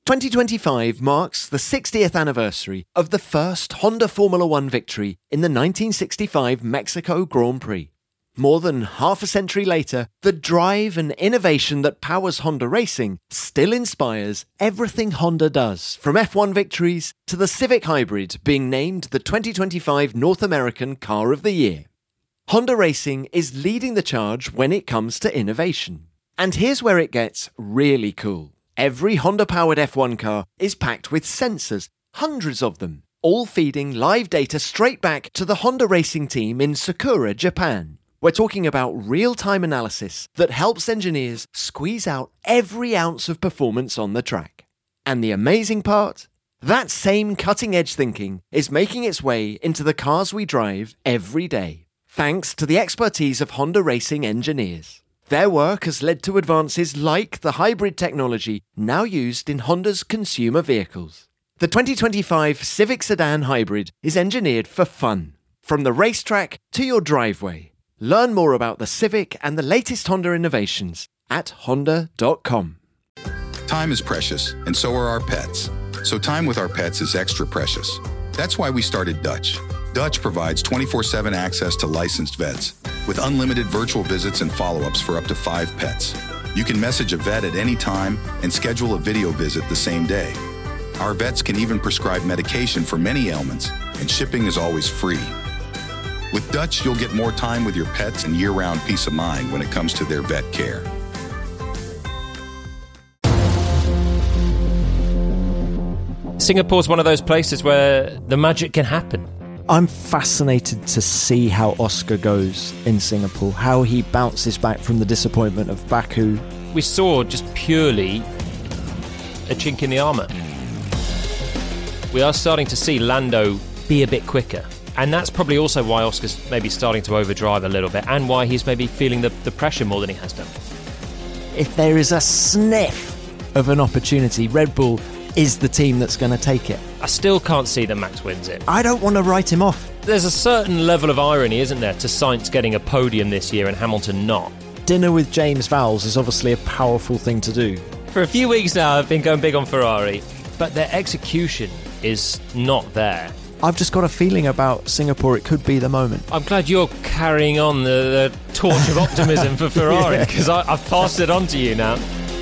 2025 marks the 60th anniversary of the first Honda Formula One victory in the 1965 Mexico Grand Prix. More than half a century later, the drive and innovation that powers Honda racing still inspires everything Honda does, from F1 victories to the Civic Hybrid being named the 2025 North American Car of the Year. Honda Racing is leading the charge when it comes to innovation. And here's where it gets really cool. Every Honda-powered F1 car is packed with sensors, hundreds of them, all feeding live data straight back to the Honda Racing team in Sakura, Japan. We're talking about real-time analysis that helps engineers squeeze out every ounce of performance on the track. And the amazing part? That same cutting-edge thinking is making its way into the cars we drive every day, thanks to the expertise of Honda Racing engineers. Their work has led to advances like the hybrid technology now used in Honda's consumer vehicles. The 2025 Civic Sedan Hybrid is engineered for fun, from the racetrack to your driveway. Learn more about the Civic and the latest Honda innovations at honda.com. Time is precious, and so are our pets. So time with our pets is extra precious. That's why we started Dutch. Dutch provides 24/7 access to licensed vets with unlimited virtual visits and follow-ups for up to 5 pets. You can message a vet at any time and schedule a video visit the same day. Our vets can even prescribe medication for many ailments, and shipping is always free. With Dutch, you'll get more time with your pets and year-round peace of mind when it comes to their vet care. Singapore's one of those places where the magic can happen. I'm fascinated to see how Oscar goes in Singapore, how he bounces back from the disappointment of Baku. We saw just purely a chink in the armour. We are starting to see Lando be a bit quicker. And that's probably also why Oscar's maybe starting to overdrive a little bit, and why he's maybe feeling the pressure more than he has done. If there is a sniff of an opportunity, Red Bull is the team that's going to take it. I still can't see that Max wins it. I don't want to write him off. There's a certain level of irony, isn't there, to Sainz getting a podium this year and Hamilton not. Dinner with James Vowles is obviously a powerful thing to do. For a few weeks now, I've been going big on Ferrari, but their execution is not there. I've just got a feeling about Singapore, it could be the moment. I'm glad you're carrying on the torch of optimism for Ferrari, because I've passed it on to you now.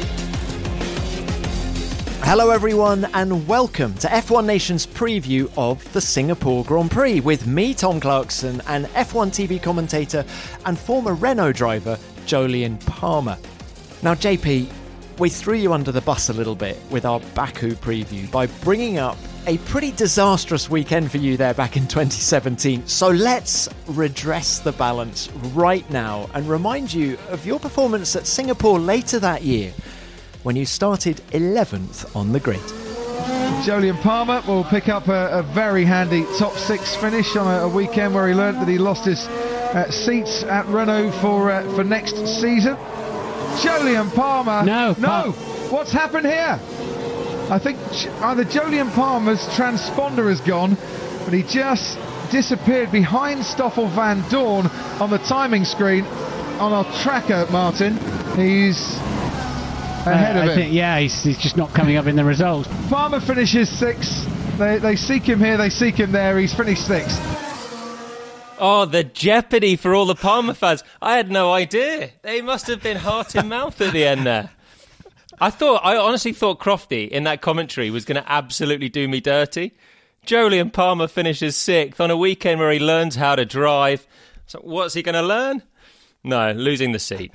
Hello everyone, and welcome to F1 Nation's preview of the Singapore Grand Prix with me, Tom Clarkson, and F1 TV commentator and former Renault driver, Jolyon Palmer. Now JP, we threw you under the bus a little bit with our Baku preview by bringing up a pretty disastrous weekend for you there back in 2017. So let's redress the balance right now and remind you of your performance at Singapore later that year, when you started 11th on the grid. Jolyon Palmer will pick up a very handy top 6 finish on a weekend where he learnt that he lost his seats at Renault for next season. Jolyon Palmer. No. What's happened here? I think either Jolyon Palmer's transponder has gone, but he just disappeared behind Stoffel van Dorn on the timing screen on our tracker, Martin. He's ahead of him. He's just not coming up in the results. Palmer finishes 6th. They seek him here, they seek him there. He's finished 6th. Oh, the jeopardy for all the Palmer fans. I had no idea. They must have been heart in mouth at the end there. I honestly thought Crofty in that commentary was going to absolutely do me dirty. Jolyon Palmer finishes 6th on a weekend where he learns how to drive. So what's he going to learn? No, losing the seat.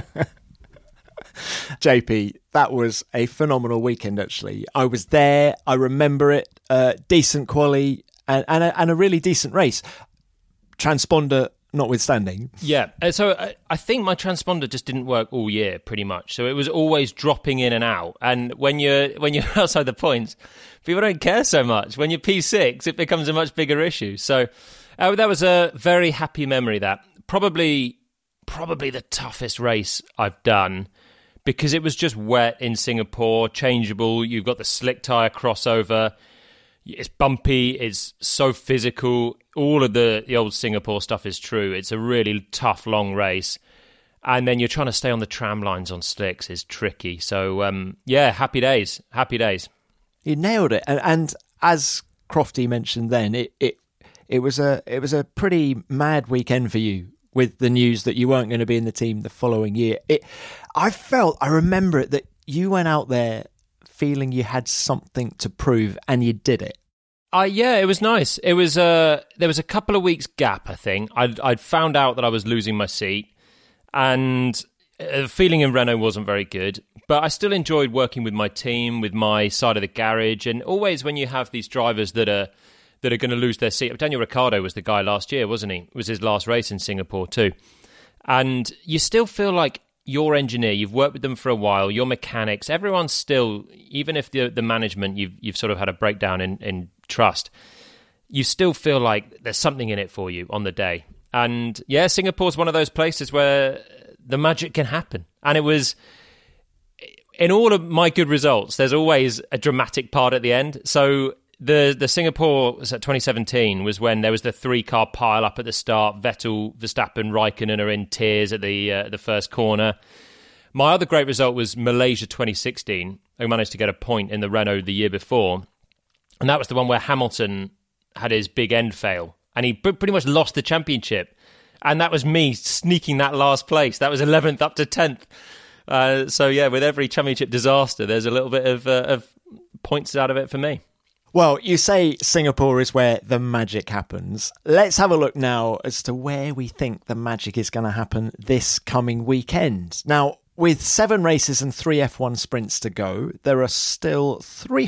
JP, that was a phenomenal weekend actually. I was there, I remember it, decent quali and a really decent race. Transponder notwithstanding. Yeah, so I think my transponder just didn't work all year pretty much, so it was always dropping in and out, and when you're outside the points, people don't care so much. When you're P6, it becomes a much bigger issue. So that was a very happy memory. That probably the toughest race I've done, because it was just wet in Singapore, changeable, you've got the slick tyre crossover, it's bumpy, it's so physical. All of the old Singapore stuff is true. It's a really tough, long race. And then you're trying to stay on the tram lines on slicks is tricky. So, happy days. Happy days. You nailed it. And as Crofty mentioned then, it was a pretty mad weekend for you with the news that you weren't going to be in the team the following year. I remember it, that you went out there feeling you had something to prove, and you did it. Yeah, it was nice. It was there was a couple of weeks gap, I think. I'd found out that I was losing my seat, and the feeling in Renault wasn't very good. But I still enjoyed working with my team, with my side of the garage, and always when you have these drivers that are going to lose their seat. Daniel Ricciardo was the guy last year, wasn't he? It was his last race in Singapore too. And you still feel like your engineer, you've worked with them for a while, your mechanics, everyone's still, even if the management, you've sort of had a breakdown in trust, you still feel like there's something in it for you on the day. And yeah, Singapore's one of those places where the magic can happen. And it was, in all of my good results, there's always a dramatic part at the end. So the Singapore was at 2017 was when there was the 3-car pile up at the start. Vettel, Verstappen, Raikkonen are in tears at the first corner. My other great result was Malaysia 2016. I managed to get a point in the Renault the year before, and that was the one where Hamilton had his big end fail, and he pretty much lost the championship. And that was me sneaking that last place. That was 11th up to 10th. So yeah, with every championship disaster, there's a little bit of points out of it for me. Well, you say Singapore is where the magic happens. Let's have a look now as to where we think the magic is going to happen this coming weekend. Now, with 7 races and 3 F1 sprints to go, there are still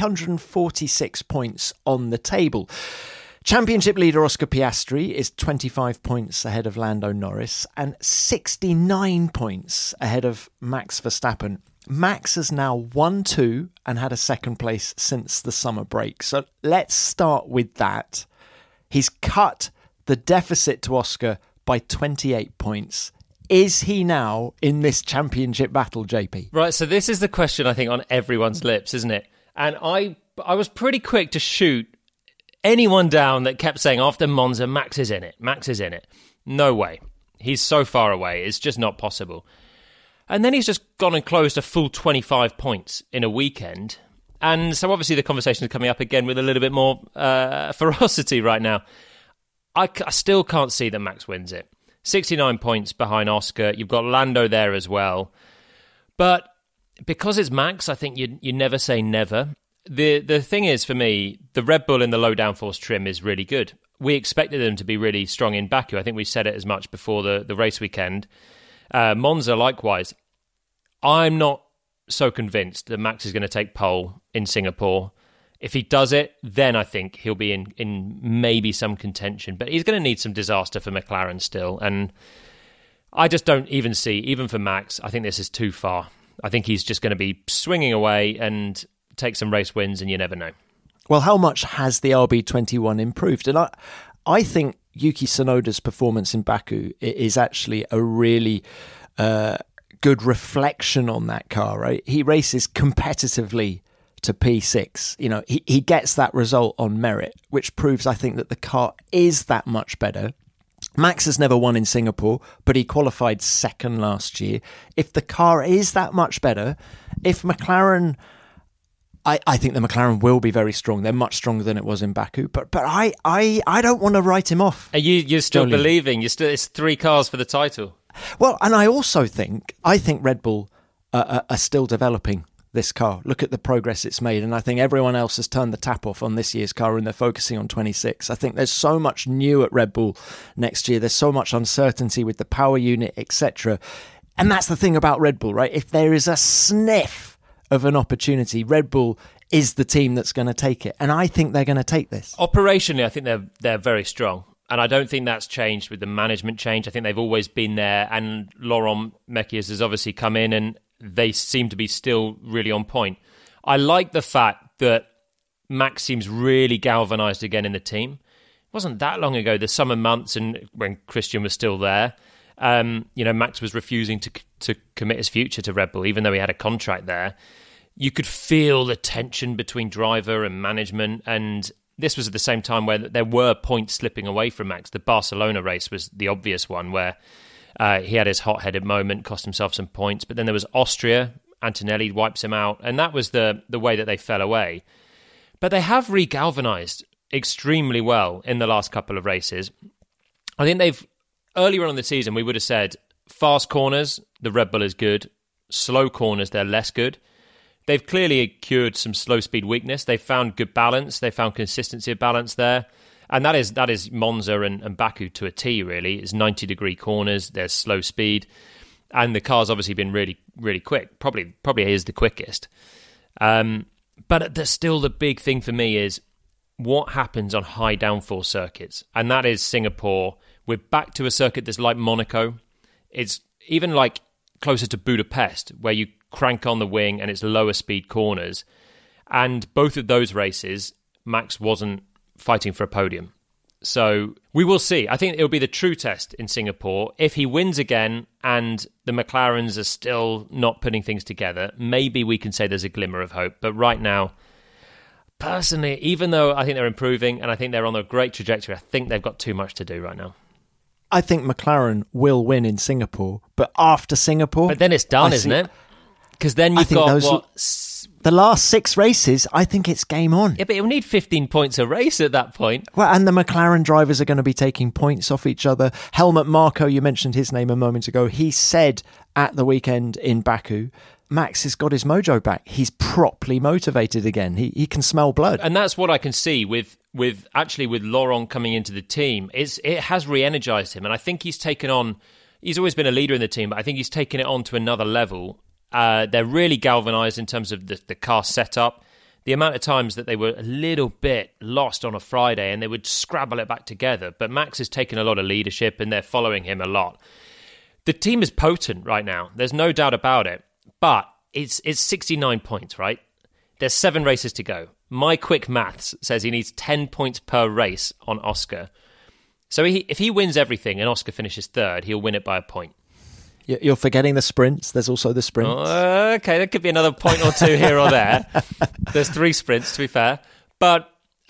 346 points on the table. Championship leader Oscar Piastri is 25 points ahead of Lando Norris and 69 points ahead of Max Verstappen. Max has now won 2 and had a second place since the summer break. So let's start with that. He's cut the deficit to Oscar by 28 points. Is he now in this championship battle, JP? Right, so this is the question I think on everyone's lips, isn't it? And I was pretty quick to shoot anyone down that kept saying after Monza, Max is in it. Max is in it. No way. He's so far away. It's just not possible. And then he's just gone and closed a full 25 points in a weekend. And so obviously the conversation is coming up again with a little bit more ferocity right now. I still can't see that Max wins it. 69 points behind Oscar. You've got Lando there as well. But because it's Max, I think you never say never. The thing is, for me, the Red Bull in the low downforce trim is really good. We expected them to be really strong in Baku. I think we said it as much before the race weekend. Monza, likewise. I'm not so convinced that Max is going to take pole in Singapore. If he does it, then I think he'll be in maybe some contention. But he's going to need some disaster for McLaren still. And I just don't even see, even for Max, I think this is too far. I think he's just going to be swinging away and take some race wins, and you never know. Well, how much has the RB21 improved? And I think Yuki Tsunoda's performance in Baku is actually a really good reflection on that car, right? He races competitively to P6. You know, he gets that result on merit, which proves, I think, that the car is that much better. Max has never won in Singapore, but he qualified second last year. If the car is that much better, if McLaren... I think the McLaren will be very strong. They're much stronger than it was in Baku. But I don't want to write him off. You're still believing. It's 3 cars for the title. Well, and I also think Red Bull are still developing this car. Look at the progress it's made. And I think everyone else has turned the tap off on this year's car and they're focusing on 26. I think there's so much new at Red Bull next year. There's so much uncertainty with the power unit, etc. And that's the thing about Red Bull, right? If there is a sniff of an opportunity, Red Bull is the team that's going to take it. And I think they're going to take this. Operationally, I think they're very strong. And I don't think that's changed with the management change. I think they've always been there. And Laurent Mekies has obviously come in and they seem to be still really on point. I like the fact that Max seems really galvanised again in the team. It wasn't that long ago, the summer months, and when Christian was still there, Max was refusing to commit his future to Red Bull, even though he had a contract there. You could feel the tension between driver and management, and this was at the same time where there were points slipping away from Max. The Barcelona race was the obvious one where he had his hot-headed moment, cost himself some points, but then there was Austria. Antonelli wipes him out, and that was the way that they fell away. But they have re-galvanised extremely well in the last couple of races. I think earlier on in the season, we would have said fast corners, the Red Bull is good. Slow corners, they're less good. They've clearly cured some slow speed weakness. They've found good balance. They found consistency of balance there. And that is Monza and Baku to a T, really. It's 90-degree corners. There's slow speed. And the car's obviously been really, really quick. Probably is the quickest. But still the big thing for me is what happens on high downforce circuits. And that is Singapore. We're back to a circuit that's like Monaco. It's even like closer to Budapest, where you crank on the wing and it's lower speed corners. And both of those races, Max wasn't fighting for a podium. So we will see. I think it'll be the true test in Singapore. If he wins again and the McLarens are still not putting things together, maybe we can say there's a glimmer of hope. But right now, personally, even though I think they're improving and I think they're on a great trajectory, I think they've got too much to do right now. I think McLaren will win in Singapore, but after Singapore... But then it's done, isn't it? Because then you've got, the last 6 races, I think it's game on. Yeah, but it'll need 15 points a race at that point. Well, and the McLaren drivers are going to be taking points off each other. Helmut Marko, you mentioned his name a moment ago. He said at the weekend in Baku, Max has got his mojo back. He's properly motivated again. He can smell blood. And that's what I can see with Laurent coming into the team. It has re-energized him. And I think he's always been a leader in the team, but I think he's taken it on to another level. They're really galvanized in terms of the car setup. The amount of times that they were a little bit lost on a Friday and they would scrabble it back together. But Max has taken a lot of leadership and they're following him a lot. The team is potent right now. There's no doubt about it. But it's 69 points, right? There's 7 races to go. My quick maths says he needs 10 points per race on Oscar. So if he wins everything and Oscar finishes third, he'll win it by a point. You're forgetting the sprints. There's also the sprints. Okay, there could be another point or two here or there. There's 3 sprints, to be fair. But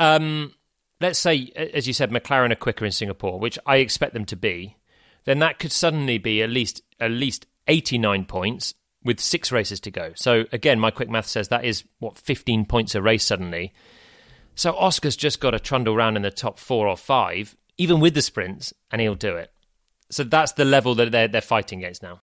let's say, as you said, McLaren are quicker in Singapore, which I expect them to be. Then that could suddenly be at least 89 points with 6 races to go. So again, my quick math says that is, 15 points a race suddenly. So Oscar's just got to trundle around in the top 4 or 5, even with the sprints, and he'll do it. So that's the level that they're fighting against now.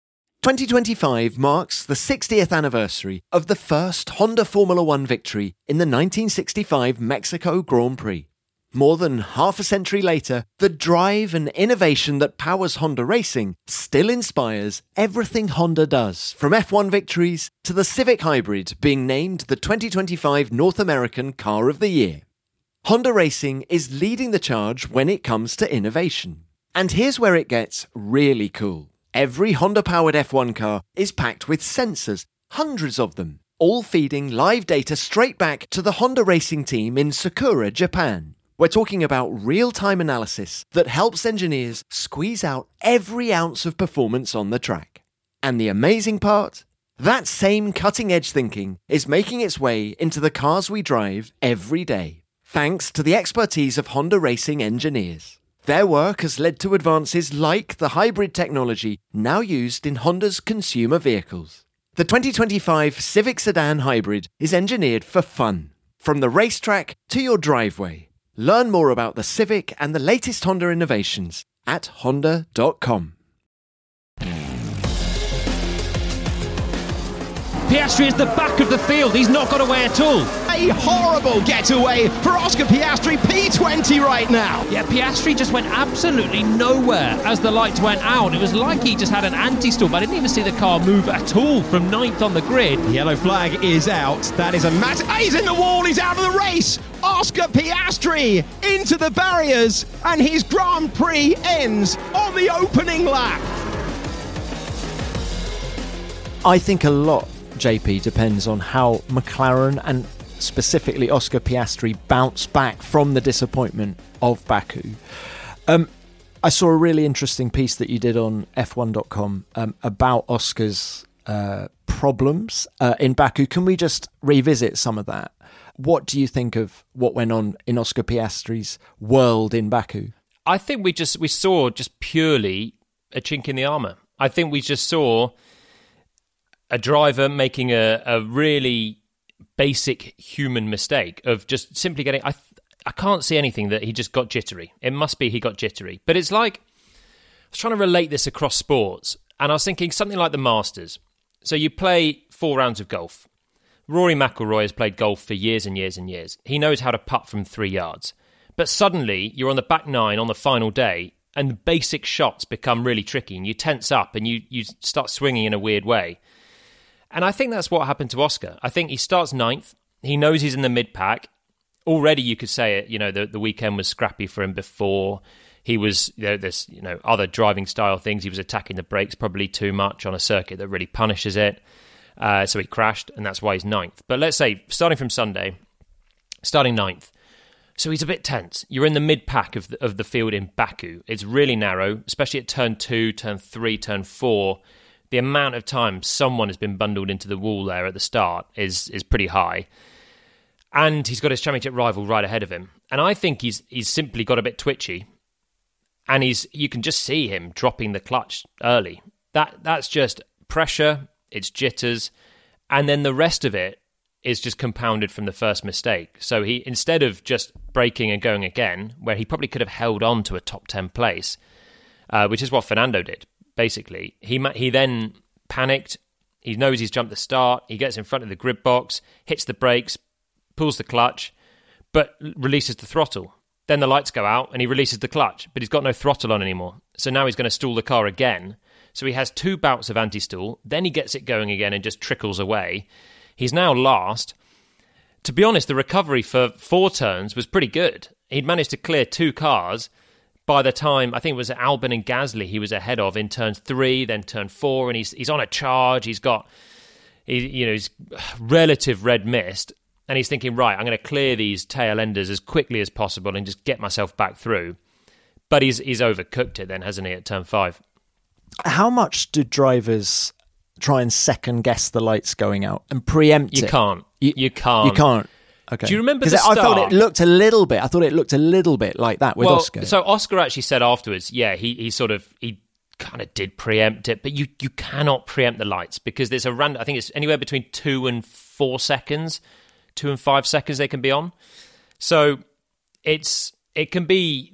2025 marks the 60th anniversary of the first Honda Formula One victory in the 1965 Mexico Grand Prix. More than half a century later, the drive and innovation that powers Honda racing still inspires everything Honda does, from F1 victories to the Civic Hybrid being named the 2025 North American Car of the Year. Honda Racing is leading the charge when it comes to innovation. And here's where it gets really cool. Every Honda-powered F1 car is packed with sensors, hundreds of them, all feeding live data straight back to the Honda Racing team in Sakura, Japan. We're talking about real-time analysis that helps engineers squeeze out every ounce of performance on the track. And the amazing part? That same cutting-edge thinking is making its way into the cars we drive every day, thanks to the expertise of Honda Racing engineers. Their work has led to advances like the hybrid technology now used in Honda's consumer vehicles. The 2025 Civic Sedan Hybrid is engineered for fun, from the racetrack to your driveway. Learn more about the Civic and the latest Honda innovations at honda.com. Piastri is the back of the field. He's not got away at all. A horrible getaway for Oscar Piastri, P20 right now. Yeah, Piastri just went absolutely nowhere as the lights went out. It was like he just had an anti-stall, but I didn't even see the car move at all from 9th on the grid. The yellow flag is out. That is a massive... He's in the wall. He's out of the race. Oscar Piastri into the barriers, and his Grand Prix ends on the opening lap. I think a lot, JP, depends on how McLaren and specifically Oscar Piastri bounce back from the disappointment of Baku. I saw a really interesting piece that you did on F1.com about Oscar's problems in Baku. Can we just revisit some of that? What do you think of what went on in Oscar Piastri's world in Baku? I think we saw just purely a chink in the armour. I think we just saw a driver making a really basic human mistake of just simply getting... I can't see anything that he just got jittery. It must be he got jittery. But it's like... I was trying to relate this across sports, and I was thinking something like the Masters. So you play 4 rounds of golf. Rory McIlroy has played golf for years and years and years. He knows how to putt from 3 yards. But suddenly, you're on the back 9 on the final day, and the basic shots become really tricky, and you tense up, and you start swinging in a weird way. And I think that's what happened to Oscar. I think he starts 9th. He knows he's in the mid-pack. Already, you could say it. The weekend was scrappy for him before. He was, there's other driving style things. He was attacking the brakes probably too much on a circuit that really punishes it. So he crashed, and that's why he's 9th. But let's say, starting from Sunday, starting 9th. So he's a bit tense. You're in the mid-pack of the field in Baku. It's really narrow, especially at turn 2, turn 3, turn 4. The amount of time someone has been bundled into the wall there at the start is pretty high. And he's got his championship rival right ahead of him. And I think he's simply got a bit twitchy. And you can just see him dropping the clutch early. That's just pressure, it's jitters, and then the rest of it is just compounded from the first mistake. So he, instead of just braking and going again, where he probably could have held on to a top 10 place, which is what Fernando did, basically, he then panicked. He knows he's jumped the start. He gets in front of the grid box, hits the brakes, pulls the clutch, but releases the throttle. Then the lights go out and he releases the clutch, but he's got no throttle on anymore. So now he's going to stall the car again. So he has 2 bouts of anti-stall. Then he gets it going again and just trickles away. He's now last. To be honest, the recovery for 4 turns was pretty good. He'd managed to clear 2 cars by the time, I think it was Albon and Gasly he was ahead of in turn 3, then turn 4, and he's on a charge. He's got he's relative red mist. And he's thinking, right, I'm going to clear these tail enders as quickly as possible and just get myself back through. But he's overcooked it then, hasn't he, at turn 5? How much do drivers try and second guess the lights going out and preempt it? You can't. You can't. You can't. Okay. Do you remember the start? I thought it looked a little bit like that with Oscar. So Oscar actually said afterwards, yeah, he kind of did preempt it, but you cannot preempt the lights because there's a random, I think it's anywhere between 2 and 4 seconds. 2 and 5 seconds they can be on. So it can be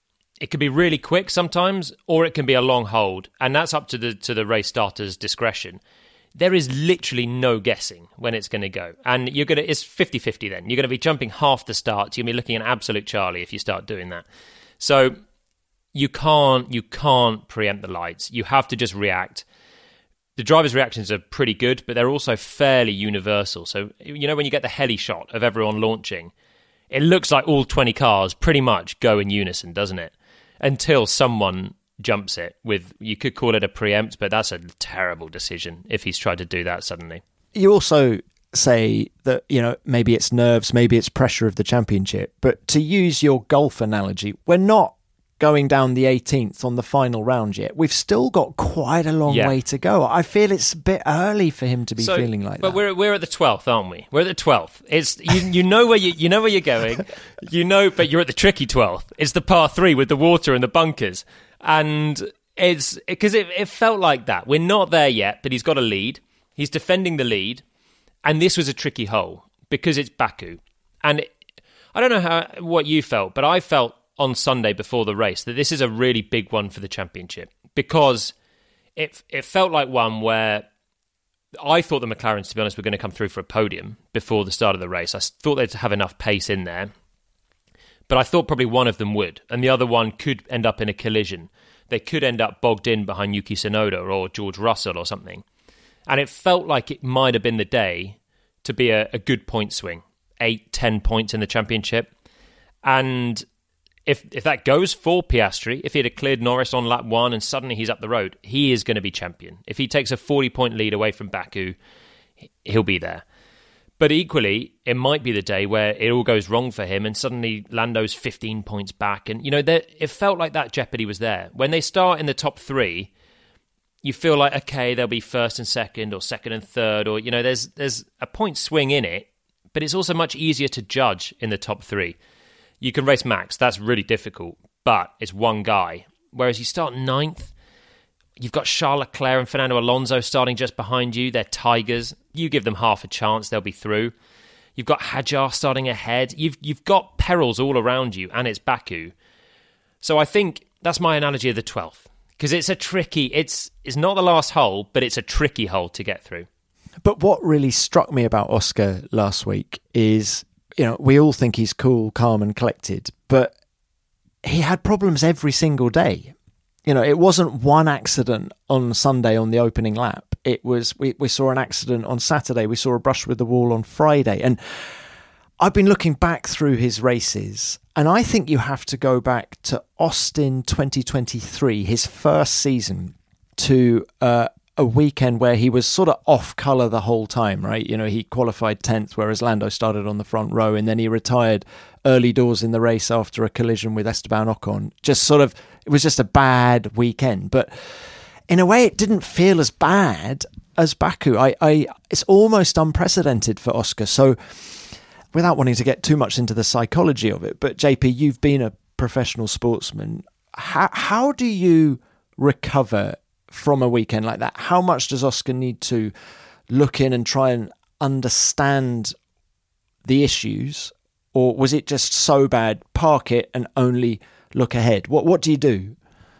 really quick sometimes, or it can be a long hold, and that's up to the race starter's discretion. There is literally no guessing when it's going to go, and it's 50-50 then. You're going to be jumping half the start. You're going to be looking at absolute Charlie if you start doing that. So you can't preempt the lights. You have to just react. The driver's reactions are pretty good, but they're also fairly universal. So, when you get the heli shot of everyone launching, it looks like all 20 cars pretty much go in unison, doesn't it? Until someone jumps it with, you could call it a preempt, but that's a terrible decision if he's tried to do that suddenly. You also say that, maybe it's nerves, maybe it's pressure of the championship, but to use your golf analogy, we're not going down the 18th on the final round yet. We've still got quite a long way to go. I feel it's a bit early for him to be feeling like that. But we're at the 12th, aren't we? We're at the 12th. It's you know where you're going. But you're at the tricky 12th. It's the par 3 with the water and the bunkers. And it's because it felt like that. We're not there yet, but he's got a lead. He's defending the lead. And this was a tricky hole because it's Baku. And I don't know what you felt, but I felt on Sunday before the race that this is a really big one for the championship because it felt like one where I thought the McLarens, to be honest, were going to come through for a podium before the start of the race. I thought they'd have enough pace in there, but I thought probably one of them would, and the other one could end up in a collision. They could end up bogged in behind Yuki Tsunoda or George Russell or something. And it felt like it might have been the day to be a good point swing, 8-10 points in the championship. And if that goes for Piastri, if he had cleared Norris on lap 1 and suddenly he's up the road, he is going to be champion. If he takes a 40-point lead away from Baku, he'll be there. But equally, it might be the day where it all goes wrong for him and suddenly Lando's 15 points back. And, it felt like that jeopardy was there. When they start in the top 3, you feel like, okay, they'll be first and second or second and third, or, there's a point swing in it, but it's also much easier to judge in the top 3. You can race Max, that's really difficult, but it's one guy. Whereas you start 9th, You've got Charles Leclerc and Fernando Alonso starting just behind you. They're tigers. You give them half a chance, they'll be through. You've got Hadjar starting ahead. You've got perils all around you, and it's Baku. So I think that's my analogy of the 12th, because it's a tricky. It's not the last hole, but it's a tricky hole to get through. But what really struck me about Oscar last week is, we all think he's cool, calm, and collected, but he had problems every single day. It wasn't one accident on Sunday on the opening lap. It was, we saw an accident on Saturday. We saw a brush with the wall on Friday. And I've been looking back through his races, and I think you have to go back to Austin 2023, his first season, to a weekend where he was sort of off colour the whole time, right? He qualified 10th, whereas Lando started on the front row, and then he retired early doors in the race after a collision with Esteban Ocon. It was just a bad weekend. But in a way, it didn't feel as bad as Baku. It's almost unprecedented for Oscar. So without wanting to get too much into the psychology of it, but JP, you've been a professional sportsman. How do you recover from a weekend like that? How much does Oscar need to look in and try and understand the issues? Or was it just so bad, park it and only look ahead? What do you do?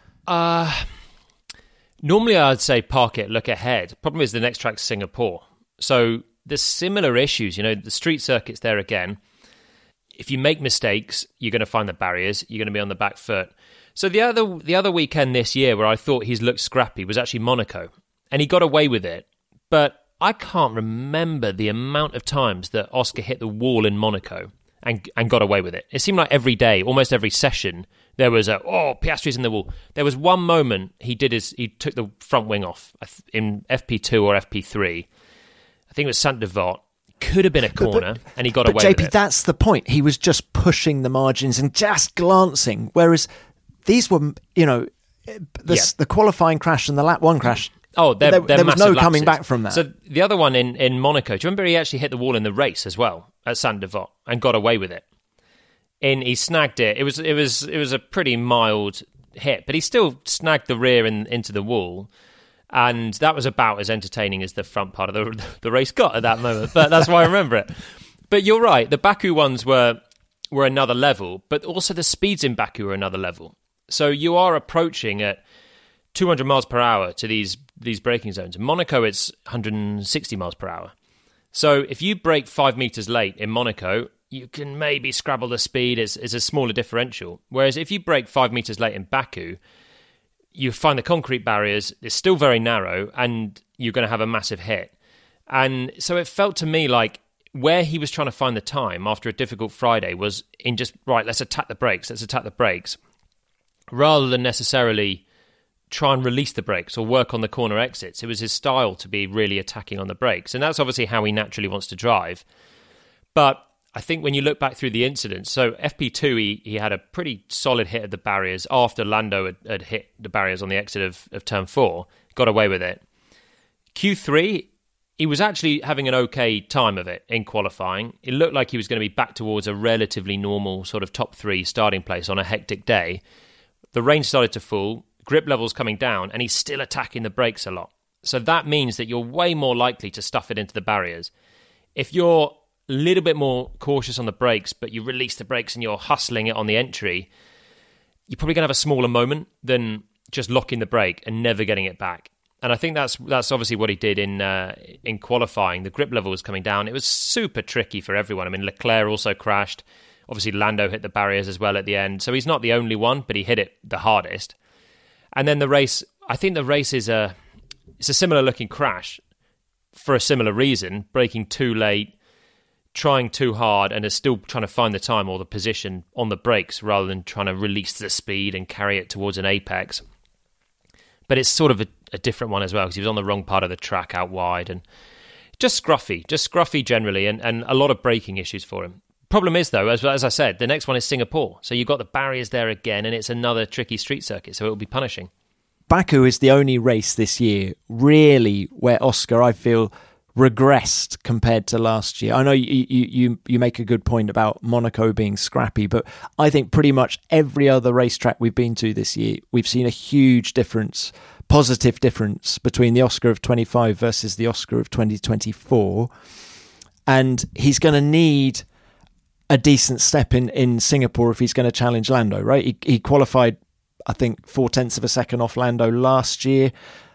Normally I'd say park it, look ahead. Problem is the next track's Singapore. So there's similar issues. The street circuit's there again. If you make mistakes, you're going to find the barriers. You're going to be on the back foot. So the other weekend this year where I thought he's looked scrappy was actually Monaco. And he got away with it. But I can't remember the amount of times that Oscar hit the wall in Monaco and got away with it. It seemed like every day, almost every session, there was Piastri's in the wall. There was one moment he took the front wing off in FP2 or FP3. I think it was Saint Devote. Could have been a corner, and he got away JP, with it. That's the point. He was just pushing the margins and just glancing, whereas these were, the qualifying crash and the lap 1 crash. Oh, there was no coming back from that. So the other one in Monaco, do you remember he actually hit the wall in the race as well at Saint Devote and got away with it? He snagged it. It was a pretty mild hit, but he still snagged the rear into the wall, and that was about as entertaining as the front part of the race got at that moment. But that's why I remember it. But you're right, the Baku ones were another level, but also the speeds in Baku were another level. So you are approaching at 200 miles per hour to these braking zones. In Monaco, it's 160 miles per hour. So if you brake 5 meters late in Monaco, you can maybe scrabble the speed. It's a smaller differential. Whereas if you brake 5 meters late in Baku, you find the concrete barriers, it's still very narrow, and you're going to have a massive hit. And so it felt to me like where he was trying to find the time after a difficult Friday was in just, right, let's attack the brakes, rather than necessarily try and release the brakes or work on the corner exits. It was his style to be really attacking on the brakes, and that's obviously how he naturally wants to drive. But I think when you look back through the incidents, so FP2, he had a pretty solid hit at the barriers after Lando had hit the barriers on the exit of Turn 4, got away with it. Q3, he was actually having an okay time of it in qualifying. It looked like he was going to be back towards a relatively normal sort of top 3 starting place on a hectic day. The rain started to fall, grip levels coming down, and he's still attacking the brakes a lot. So that means that you're way more likely to stuff it into the barriers. If you're a little bit more cautious on the brakes, but you release the brakes and you're hustling it on the entry, you're probably going to have a smaller moment than just locking the brake and never getting it back. And I think that's obviously what he did in qualifying. The grip level was coming down. It was super tricky for everyone. I mean, Leclerc also crashed. Obviously, Lando hit the barriers as well at the end. So he's not the only one, but he hit it the hardest. And then the race, I think the race is a similar looking crash for a similar reason, braking too late, trying too hard, and is still trying to find the time or the position on the brakes rather than trying to release the speed and carry it towards an apex. But it's sort of a different one as well, because he was on the wrong part of the track out wide, and just scruffy generally, and a lot of braking issues for him. Problem is, though, as I said, the next one is Singapore. So you've got the barriers there again, and it's another tricky street circuit, so it will be punishing. Baku is the only race this year, really, where Oscar, I feel, regressed compared to last year. I know you make a good point about Monaco being scrappy, but I think pretty much every other racetrack we've been to this year, we've seen a huge difference positive difference between the Oscar of 25 versus the Oscar of 2024. And he's going to need a decent step in Singapore if he's going to challenge Lando, right? He qualified, I think, 0.4 of a second off Lando last year.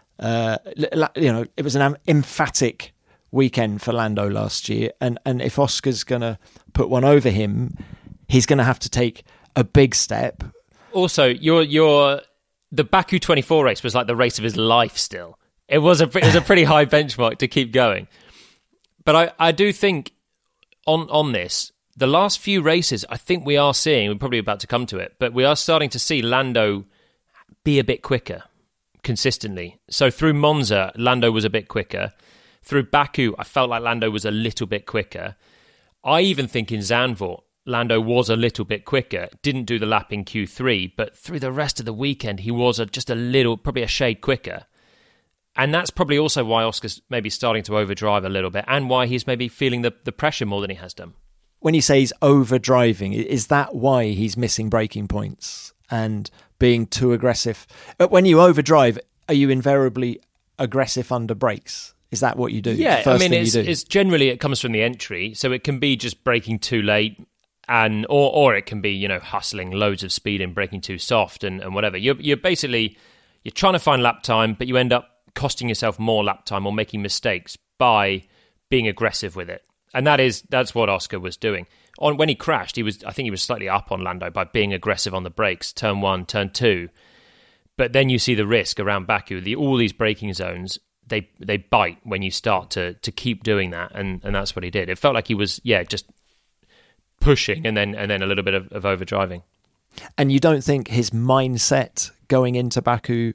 It was an emphatic weekend for Lando last year. And if Oscar's going to put one over him, he's going to have to take a big step. Also, the Baku 24 race was like the race of his life still. It was a pretty high benchmark to keep going. But I do think on this, the last few races, I think we are seeing, we're probably about to come to it, but we are starting to see Lando be a bit quicker consistently. So through Monza, Lando was a bit quicker. Through Baku, I felt like Lando was a little bit quicker. I even think in Zandvoort, Lando was a little bit quicker, didn't do the lap in Q3, but through the rest of the weekend, he was just a little, probably a shade quicker. And that's probably also why Oscar's maybe starting to overdrive a little bit, and why he's maybe feeling the pressure more than he has done. When you say he's overdriving, is that why he's missing braking points and being too aggressive? When you overdrive, are you invariably aggressive under brakes? Is that what you do? Yeah, I mean, it's generally it comes from the entry, so it can be just braking too late, and or it can be hustling loads of speed and braking too soft and whatever. You're basically trying to find lap time, but you end up costing yourself more lap time or making mistakes by being aggressive with it. And that's what Oscar was doing. When he crashed, I think he was slightly up on Lando by being aggressive on the brakes, turn 1, turn 2. But then you see the risk around Baku. All these braking zones, they bite when you start to keep doing that, and that's what he did. It felt like he was just pushing and then a little bit of overdriving. And you don't think his mindset going into Baku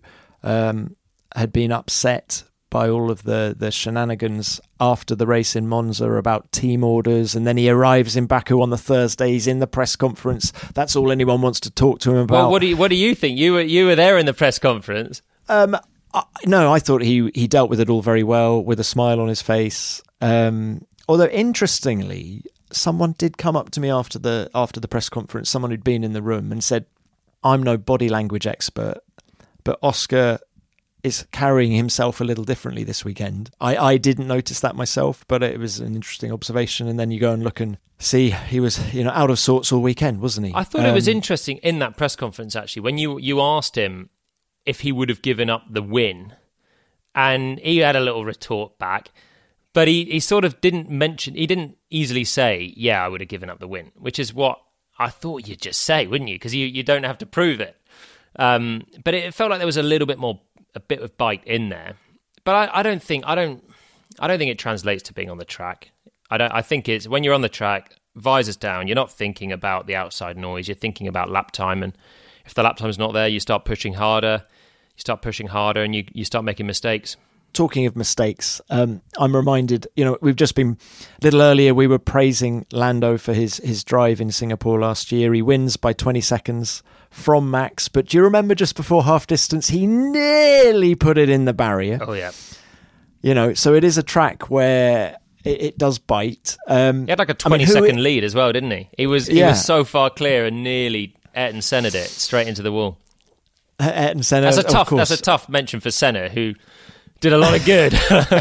had been upset by all of the shenanigans after the race in Monza about team orders, and then he arrives in Baku on the Thursday, he's in the press conference, that's all anyone wants to talk to him about. Well, what do you think? You were there in the press conference. No, I thought he dealt with it all very well, with a smile on his face. Although interestingly, someone did come up to me after the press conference, someone who'd been in the room, and said, I'm no body language expert, but Oscar is carrying himself a little differently this weekend. I didn't notice that myself, but it was an interesting observation. And then you go and look and see he was out of sorts all weekend, wasn't he? I thought it was interesting in that press conference, actually, when you asked him if he would have given up the win, and he had a little retort back, but he sort of he didn't easily say, yeah, I would have given up the win, which is what I thought you'd just say, wouldn't you? Because you don't have to prove it. But it felt like there was a bit of bite in there, but I don't think it translates to being on the track. I think it's when you're on the track, visors down, you're not thinking about the outside noise, you're thinking about lap time, and if the lap time's not there, you start pushing harder, and you start making mistakes. Talking of mistakes, I'm reminded, we've just been, a little earlier, we were praising Lando for his drive in Singapore last year. He wins by 20 seconds from Max, but do you remember just before half distance, he nearly put it in the barrier? Oh, yeah. So it is a track where it does bite. He had like a 20-second lead as well, didn't he? He was so far clear and nearly Ayrton Sena'd it straight into the wall. Ayrton Senna, that's a tough mention for Senna, who did a lot of good.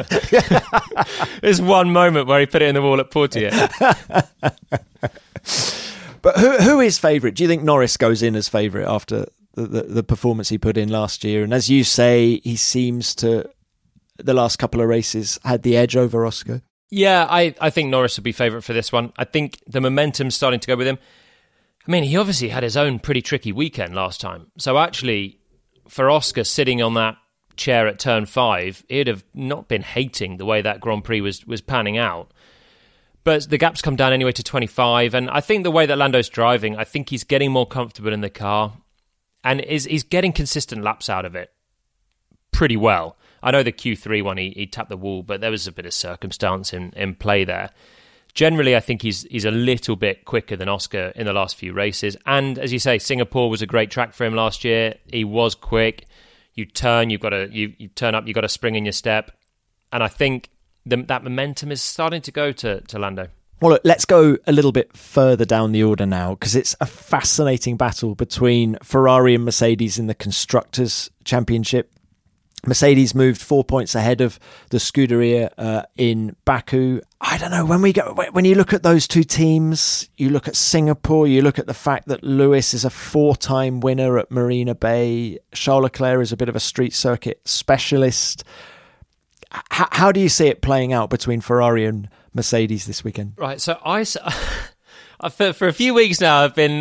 There's one moment where he put it in the wall at Portier. But who is favourite? Do you think Norris goes in as favourite after the performance he put in last year? And as you say, he seems to, the last couple of races, had the edge over Oscar. Yeah, I think Norris would be favourite for this one. I think the momentum's starting to go with him. I mean, he obviously had his own pretty tricky weekend last time. So actually, for Oscar sitting on that chair at turn 5, he'd have not been hating the way that Grand Prix was panning out. But the gap's come down anyway to 25, and I think the way that Lando's driving, I think he's getting more comfortable in the car, and he's getting consistent laps out of it pretty well. I know the Q3 one, he tapped the wall, but there was a bit of circumstance in play there. Generally, I think he's a little bit quicker than Oscar in the last few races, and as you say, Singapore was a great track for him last year. He was quick. You turn, you turn up, you've got a spring in your step, and I think that momentum is starting to go to Lando. Well, look, let's go a little bit further down the order now, because it's a fascinating battle between Ferrari and Mercedes in the Constructors' Championship. Mercedes moved 4 points ahead of the Scuderia in Baku. I don't know, when you look at those two teams, you look at Singapore, you look at the fact that Lewis is a 4-time winner at Marina Bay, Charles Leclerc is a bit of a street circuit specialist. How do you see it playing out between Ferrari and Mercedes this weekend? Right, so for a few weeks now, I've been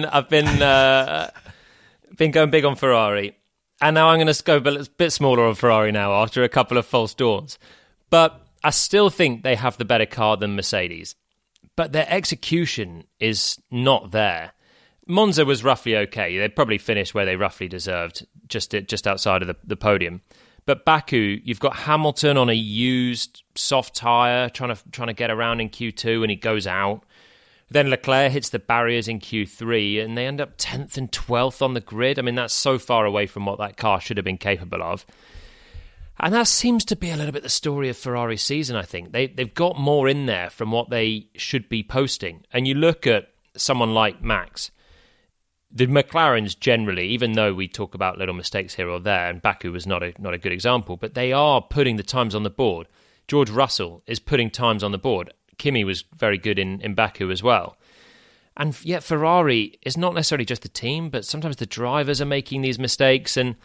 going big on Ferrari. And now I'm going to go a bit smaller on Ferrari now after a couple of false dawns. But I still think they have the better car than Mercedes. But their execution is not there. Monza was roughly okay. They probably finished where they roughly deserved, just outside of the podium. But Baku, you've got Hamilton on a used soft tyre trying to get around in Q2 and he goes out. Then Leclerc hits the barriers in Q3 and they end up 10th and 12th on the grid. I mean, that's so far away from what that car should have been capable of. And that seems to be a little bit the story of Ferrari's season, I think. They've got more in there from what they should be posting. And you look at someone like Max, the McLarens generally, even though we talk about little mistakes here or there, and Baku was not a good example, but they are putting the times on the board. George Russell is putting times on the board. Kimi was very good in Baku as well. And yet Ferrari is not necessarily just the team, but sometimes the drivers are making these mistakes. And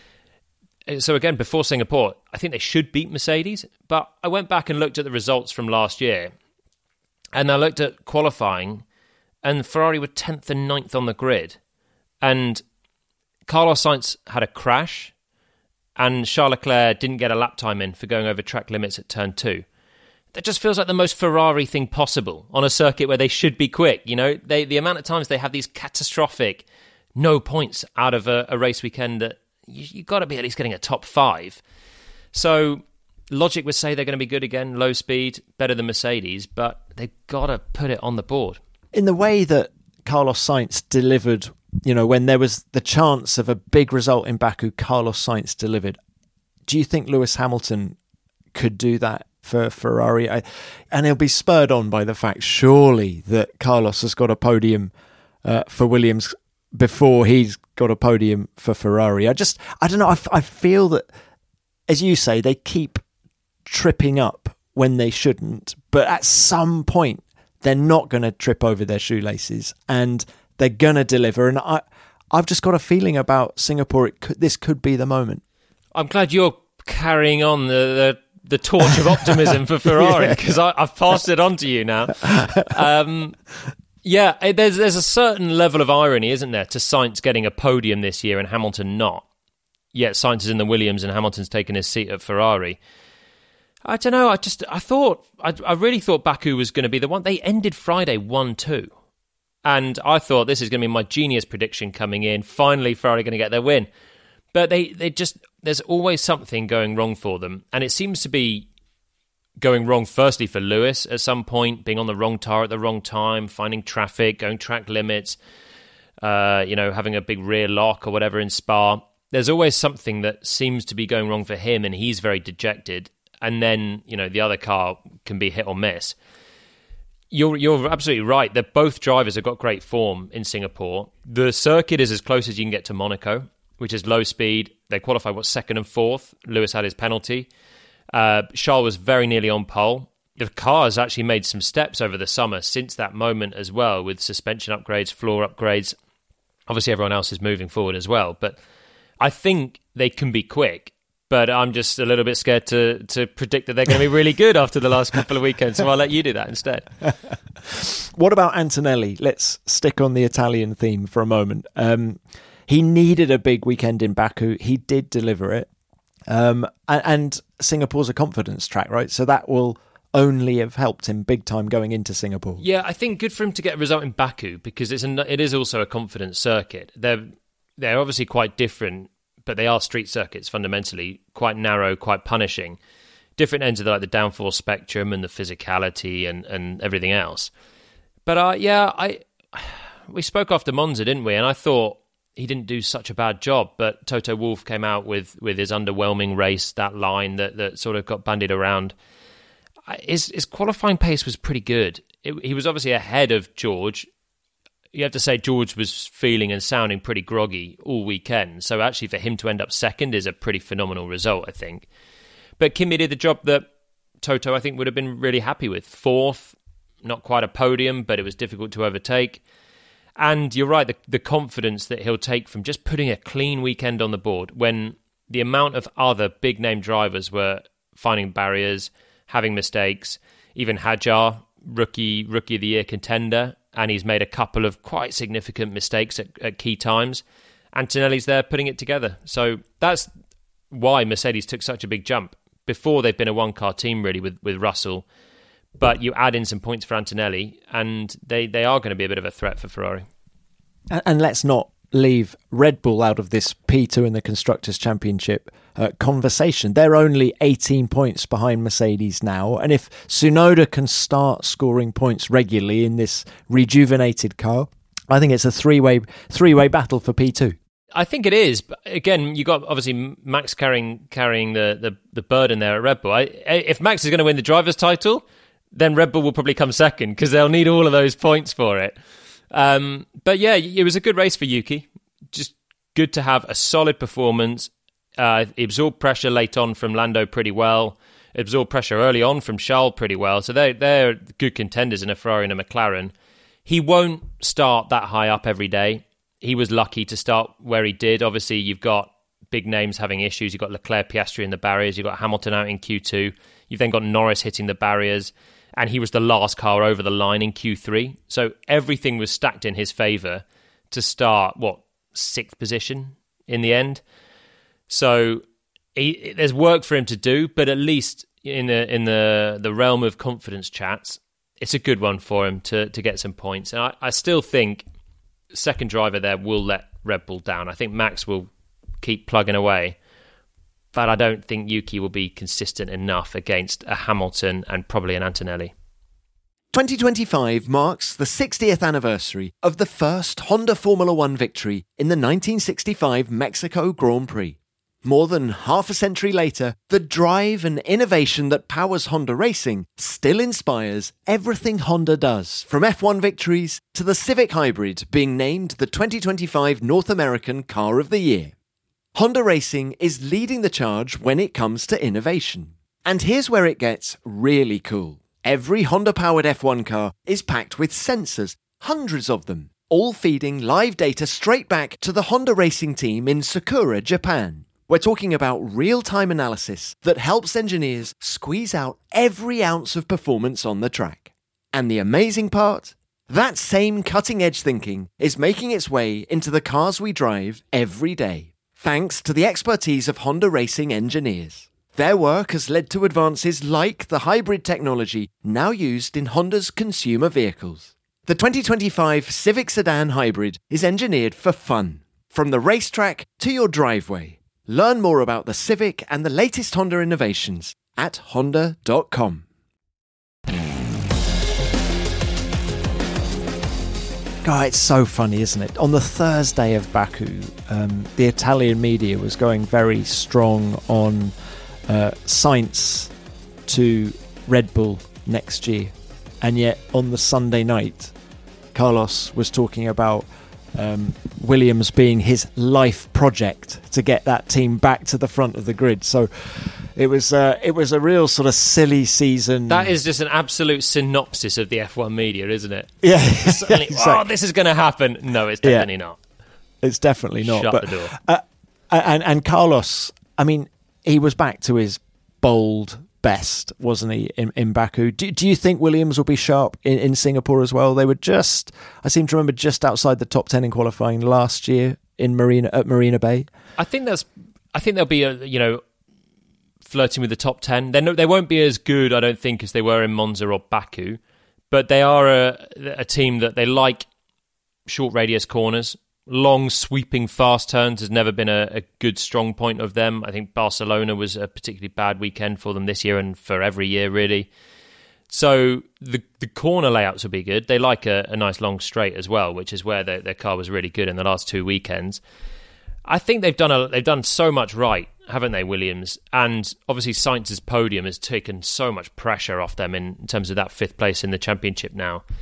so again, before Singapore, I think they should beat Mercedes. But I went back and looked at the results from last year. And I looked at qualifying, and Ferrari were 10th and 9th on the grid. And Carlos Sainz had a crash, and Charles Leclerc didn't get a lap time in for going over track limits at turn 2. That just feels like the most Ferrari thing possible on a circuit where they should be quick. You know, the amount of times they have these catastrophic no points out of a race weekend that you've got to be at least getting a top 5. So logic would say they're going to be good again, low speed, better than Mercedes, but they've got to put it on the board. In the way that Carlos Sainz delivered, you know, when there was the chance of a big result in Baku, Carlos Sainz delivered. Do you think Lewis Hamilton could do that for Ferrari? And he'll be spurred on by the fact, surely, that Carlos has got a podium for Williams before he's got a podium for Ferrari. I don't know. I feel that, as you say, they keep tripping up when they shouldn't, but at some point they're not going to trip over their shoelaces and they're going to deliver. And I've just got a feeling about Singapore. This could be the moment. I'm glad you're carrying on the torch of optimism for Ferrari, because I've passed it on to you now. There's a certain level of irony, isn't there, to Sainz getting a podium this year and Hamilton not. Yet Sainz is in the Williams and Hamilton's taken his seat at Ferrari. I don't know. I really thought Baku was going to be the one. They ended Friday 1-2. And I thought this is going to be my genius prediction coming in. Finally, Ferrari going to get their win. But they just, there's always something going wrong for them. And it seems to be going wrong, firstly, for Lewis at some point, being on the wrong tyre at the wrong time, finding traffic, going track limits, having a big rear lock or whatever in Spa. There's always something that seems to be going wrong for him, and he's very dejected. And then, the other car can be hit or miss. You're absolutely right that both drivers have got great form in Singapore. The circuit is as close as you can get to Monaco, which is low speed. They qualify, second and fourth? Lewis had his penalty. Charles was very nearly on pole. The car has actually made some steps over the summer since that moment as well, with suspension upgrades, floor upgrades. Obviously, everyone else is moving forward as well. But I think they can be quick. But I'm just a little bit scared to predict that they're going to be really good after the last couple of weekends. So I'll let you do that instead. What about Antonelli? Let's stick on the Italian theme for a moment. He needed a big weekend in Baku. He did deliver it. And Singapore's a confidence track, right? So that will only have helped him big time going into Singapore. Yeah, I think good for him to get a result in Baku, because it is also a confidence circuit. They're obviously quite different, but they are street circuits fundamentally, quite narrow, quite punishing. Different ends of the downforce spectrum and the physicality and everything else. But we spoke after Monza, didn't we? And I thought he didn't do such a bad job, but Toto Wolff came out with his underwhelming race, that line that sort of got bandied around. His qualifying pace was pretty good. He was obviously ahead of George. you have to say George was feeling and sounding pretty groggy all weekend. So actually for him to end up second is a pretty phenomenal result, I think. But Kimi did the job that Toto, I think, would have been really happy with. Fourth, not quite a podium, but it was difficult to overtake. And you're right, the confidence that he'll take from just putting a clean weekend on the board when the amount of other big-name drivers were finding barriers, having mistakes. Even Hadjar, rookie of the year contender, and he's made a couple of quite significant mistakes at key times. Antonelli's there putting it together. So that's why Mercedes took such a big jump. Before, they've been a one-car team, really, with Russell. But you add in some points for Antonelli, and they are going to be a bit of a threat for Ferrari. And let's not leave Red Bull out of this P2 in the Constructors' Championship conversation. They're only 18 points behind Mercedes now. And if Tsunoda can start scoring points regularly in this rejuvenated car, I think it's a three-way battle for P2. I think it is. But again, you got obviously Max carrying the burden there at Red Bull. If Max is going to win the driver's title, then Red Bull will probably come second because they'll need all of those points for it. But yeah, it was a good race for Yuki. Just good to have a solid performance. He absorbed pressure late on from Lando pretty well. Absorbed pressure early on from Charles pretty well. So they're good contenders in a Ferrari and a McLaren. He won't start that high up every day. He was lucky to start where he did. Obviously, you've got big names having issues. You've got Leclerc, Piastri in the barriers. You've got Hamilton out in Q2. You've then got Norris hitting the barriers. And he was the last car over the line in Q3. So everything was stacked in his favour to start, 6th position in the end. So there's work for him to do, but at least in the realm of confidence chats, it's a good one for him to get some points. And I still think second driver there will let Red Bull down. I think Max will keep plugging away. But I don't think Yuki will be consistent enough against a Hamilton and probably an Antonelli. 2025 marks the 60th anniversary of the first Honda Formula One victory in the 1965 Mexico Grand Prix. More than half a century later, the drive and innovation that powers Honda racing still inspires everything Honda does, from F1 victories to the Civic Hybrid being named the 2025 North American Car of the Year. Honda Racing is leading the charge when it comes to innovation. And here's where it gets really cool. Every Honda-powered F1 car is packed with sensors, hundreds of them, all feeding live data straight back to the Honda Racing team in Sakura, Japan. We're talking about real-time analysis that helps engineers squeeze out every ounce of performance on the track. And the amazing part? That same cutting-edge thinking is making its way into the cars we drive every day. Thanks to the expertise of Honda Racing engineers. Their work has led to advances like the hybrid technology now used in Honda's consumer vehicles. The 2025 Civic Sedan Hybrid is engineered for fun, from the racetrack to your driveway. Learn more about the Civic and the latest Honda innovations at honda.com. God, it's so funny, isn't it? On the Thursday of Baku, the Italian media was going very strong on Sainz to Red Bull next year. And yet, on the Sunday night, Carlos was talking about Williams being his life project to get that team back to the front of the grid. So it was a real sort of silly season. That is just an absolute synopsis of the F1 media, isn't it? Yeah. Suddenly, exactly. Oh, this is going to happen. No, it's definitely not. It's definitely not. Shut the door. And Carlos, I mean, he was back to his bold best, wasn't he, in Baku? Do you think Williams will be sharp in Singapore as well? They were I seem to remember, just outside the top 10 in qualifying last year at Marina Bay. I think they'll be flirting with the top 10. They won't be as good, I don't think, as they were in Monza or Baku, but they are a team that they like short radius corners. Long, sweeping, fast turns has never been a good, strong point of them. I think Barcelona was a particularly bad weekend for them this year and for every year, really. So the corner layouts will be good. They like a nice long straight as well, which is where their car was really good in the last two weekends. I think they've done so much right, haven't they, Williams? And obviously Sainz's podium has taken so much pressure off them in terms of that fifth place in the championship now.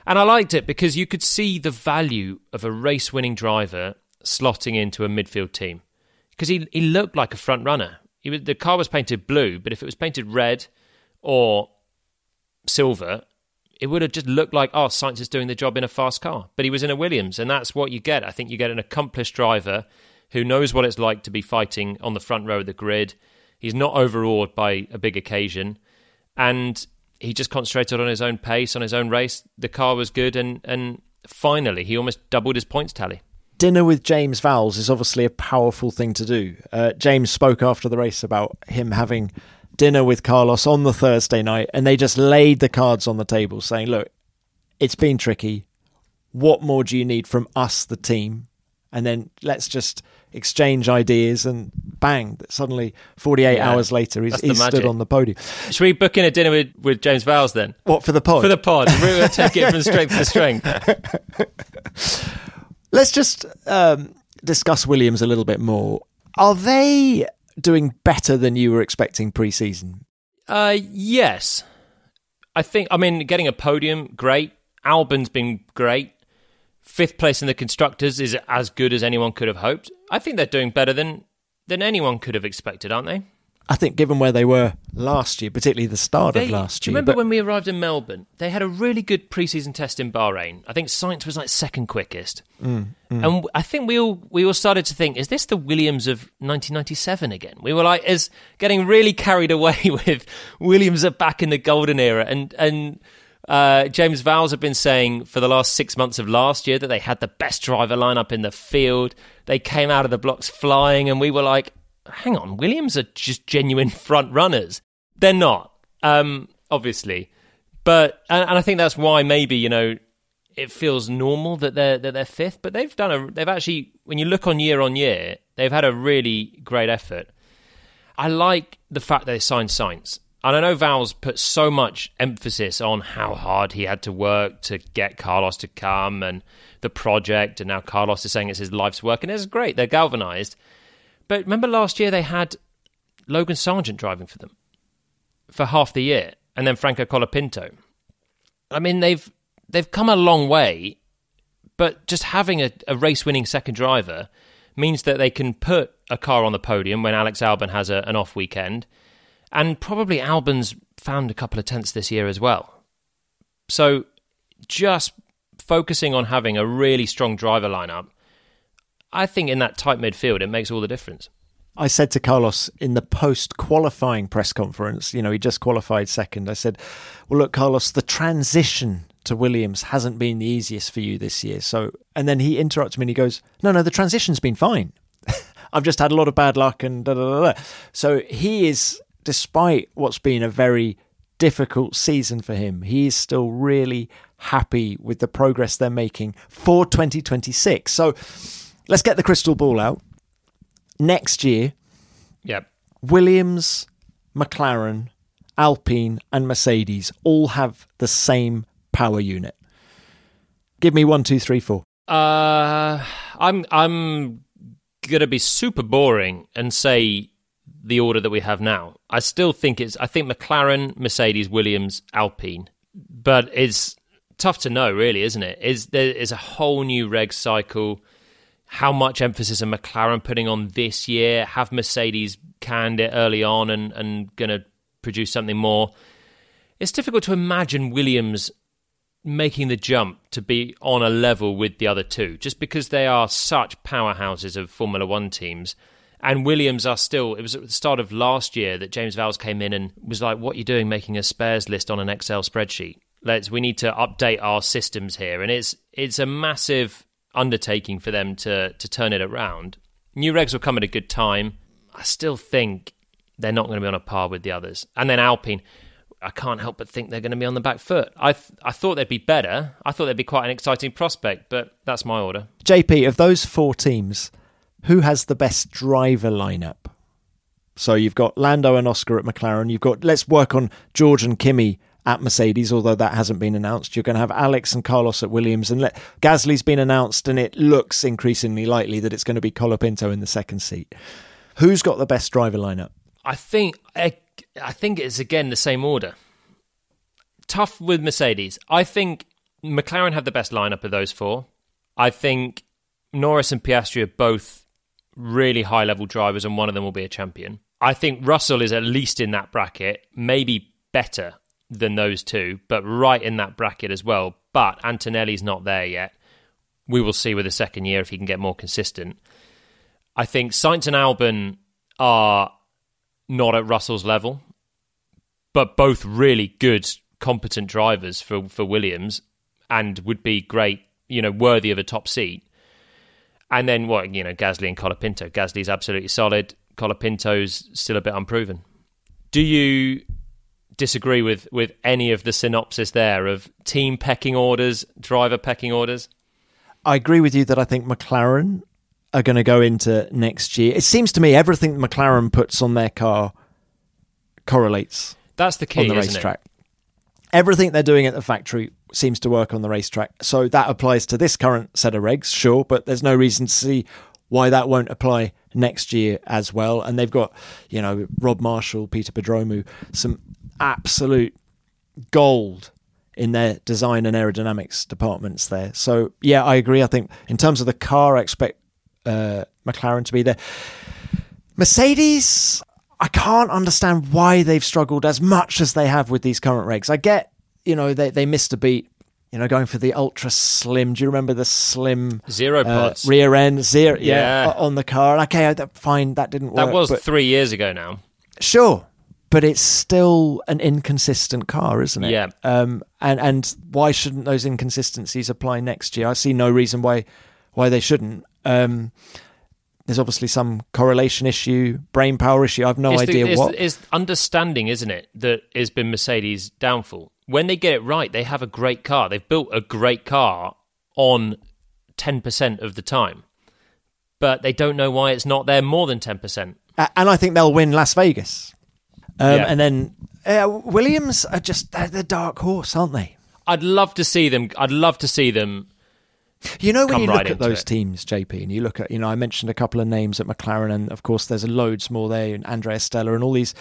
And I liked it because you could see the value of a race-winning driver slotting into a midfield team. Because he looked like a front runner. The car was painted blue, but if it was painted red or silver, it would have just looked like, oh, Sainz is doing the job in a fast car. But he was in a Williams, and that's what you get. I think you get an accomplished driver who knows what it's like to be fighting on the front row of the grid. He's not overawed by a big occasion, and he just concentrated on his own pace, on his own race. The car was good, and finally, he almost doubled his points tally. Dinner with James Vowles is obviously a powerful thing to do. James spoke after the race about him having dinner with Carlos on the Thursday night, and they just laid the cards on the table saying, look, it's been tricky. What more do you need from us, the team? And then let's just exchange ideas, and bang, suddenly 48 hours later, he's stood on the podium. Should we book in a dinner with James Vowles then? What, for the pod? For the pod. We're going to take it from strength to strength. Let's just discuss Williams a little bit more. Are they doing better than you were expecting pre-season? Yes. Getting a podium, great. Albon's been great. 5th place in the Constructors is as good as anyone could have hoped. I think they're doing better than anyone could have expected, aren't they? I think given where they were last year, particularly the start of last year. Do you remember when we arrived in Melbourne? They had a really good pre-season test in Bahrain. I think Sainz was like second quickest. And I think we all started to think, is this the Williams of 1997 again? We were like, is getting really carried away with Williams are back in the golden era. And James Vowles have been saying for the last 6 months of last year that they had the best driver lineup in the field. They came out of the blocks flying, and we were like, hang on, Williams are just genuine front runners. They're not, obviously, but and I think that's why maybe it feels normal that they're 5th. But they've actually, when you look on year, they've had a really great effort. I like the fact they signed Sainz. And I know Vowles put so much emphasis on how hard he had to work to get Carlos to come and the project, and now Carlos is saying it's his life's work, and it's great. They're galvanised. But remember last year they had Logan Sargent driving for them for half the year, and then Franco Colapinto. I mean, they've come a long way, but just having a race-winning second driver means that they can put a car on the podium when Alex Albon has an off weekend. And probably Albon's found a couple of tenths this year as well. So just focusing on having a really strong driver lineup, I think in that tight midfield, it makes all the difference. I said to Carlos in the post-qualifying press conference, he just qualified second. I said, well, look, Carlos, the transition to Williams hasn't been the easiest for you this year. And then he interrupts me and he goes, no, the transition's been fine. I've just had a lot of bad luck and da-da-da-da. So he is, despite what's been a very difficult season for him, he is still really happy with the progress they're making for 2026. So let's get the crystal ball out. Next year, Williams, McLaren, Alpine and Mercedes all have the same power unit. Give me 1, 2, 3, 4. I'm gonna be super boring and say the order that we have now. I think McLaren, Mercedes, Williams, Alpine, but it's tough to know, really, isn't it? There is a whole new reg cycle. How much emphasis are McLaren putting on this year? Have Mercedes canned it early on and going to produce something more? It's difficult to imagine Williams making the jump to be on a level with the other two, just because they are such powerhouses of Formula One teams. And Williams are still, it was at the start of last year that James Vowles came in and was like, what are you doing making a spares list on an Excel spreadsheet? We need to update our systems here. And it's a massive undertaking for them to turn it around. New regs will come at a good time. I still think they're not going to be on a par with the others. And then Alpine, I can't help but think they're going to be on the back foot. I thought they'd be better. I thought they'd be quite an exciting prospect, but that's my order. JP, of those four teams, who has the best driver lineup? So you've got Lando and Oscar at McLaren. Let's work on George and Kimi at Mercedes, although that hasn't been announced. You're going to have Alex and Carlos at Williams, and Gasly's been announced, and it looks increasingly likely that it's going to be Colapinto in the second seat. Who's got the best driver lineup? I think it's again the same order. Tough with Mercedes. I think McLaren have the best lineup of those four. I think Norris and Piastri are both really high-level drivers, and one of them will be a champion. I think Russell is at least in that bracket, maybe better than those two, but right in that bracket as well. But Antonelli's not there yet. We will see with the second year if he can get more consistent. I think Sainz and Albon are not at Russell's level, but both really good, competent drivers for Williams, and would be great, worthy of a top seat. And then Gasly and Colapinto. Gasly's absolutely solid. Colapinto's still a bit unproven. Do you disagree with any of the synopsis there of team pecking orders, driver pecking orders? I agree with you that I think McLaren are going to go into next year. It seems to me everything McLaren puts on their car correlates. That's the key, on the racetrack. Everything they're doing at the factory seems to work on the racetrack. So that applies to this current set of regs, sure, but there's no reason to see why that won't apply next year as well. And they've got, Rob Marshall, Peter Pedromu, some absolute gold in their design and aerodynamics departments there. So, yeah, I agree. I think in terms of the car, I expect McLaren to be there. Mercedes, I can't understand why they've struggled as much as they have with these current regs. I get, they missed a beat, going for the ultra slim. Do you remember the slim zero pods rear end on the car? Okay, fine, that didn't work. That was 3 years ago now. Sure, but it's still an inconsistent car, isn't it? Yeah. And why shouldn't those inconsistencies apply next year? I see no reason why they shouldn't. There's obviously some correlation issue, brain power issue. I've no idea what. It's understanding, isn't it, that has been Mercedes' downfall. When they get it right, they have a great car. They've built a great car on 10% of the time. But they don't know why it's not there more than 10%. And I think they'll win Las Vegas. And then Williams are just they're dark horse, aren't they? I'd love to see them. When you look at those teams, JP, and you look at, I mentioned a couple of names at McLaren, and of course there's loads more there, and Andrea Stella and all these